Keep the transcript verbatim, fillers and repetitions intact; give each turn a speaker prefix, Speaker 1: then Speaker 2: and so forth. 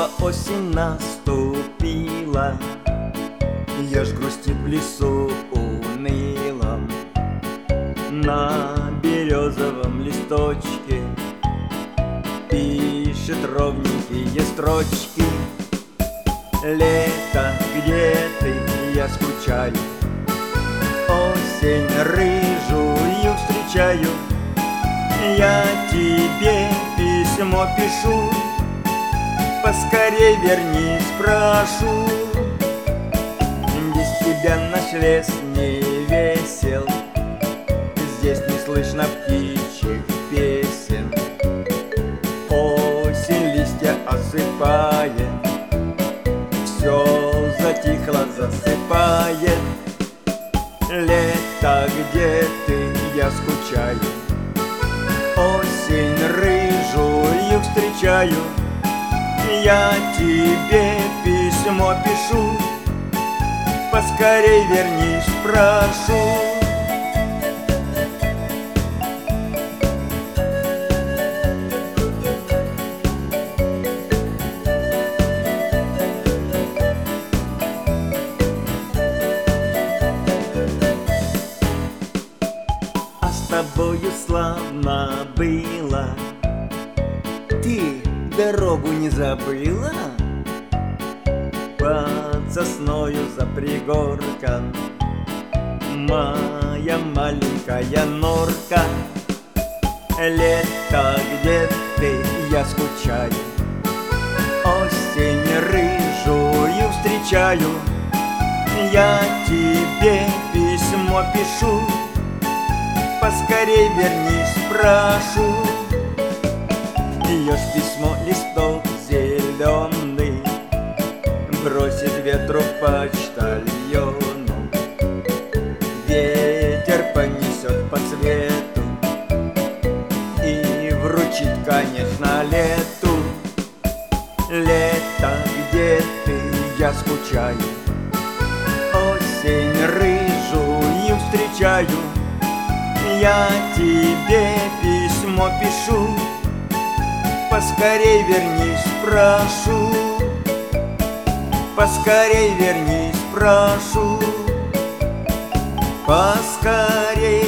Speaker 1: Снова осень наступила, я ж грустит в лесу унылом. На березовом листочке пишет ровненькие строчки. Лето, где ты, я скучаю, осень рыжую встречаю. Я тебе письмо пишу, поскорей вернись, прошу. Без тебя наш лес не весел, здесь не слышно птичьих песен. Осень листья осыпает, все затихло, засыпает. Лето, где ты, я скучаю, осень рыжую встречаю. Я тебе письмо пишу, поскорей вернись, прошу. А с тобою славно было, ты дорогу не забыла? Под сосною за пригорком моя маленькая норка. Лето, где ты, я скучаю, осень рыжую встречаю. Я тебе письмо пишу, поскорей вернись, прошу. Ее ж письмо листок зеленый бросит ветру почтальону. Ветер понесет по цвету и вручит, конечно, лету. Лето, где ты, я скучаю, осень рыжую встречаю. Я тебе письмо пишу, поскорей вернись, прошу. Поскорей вернись, прошу. Поскорей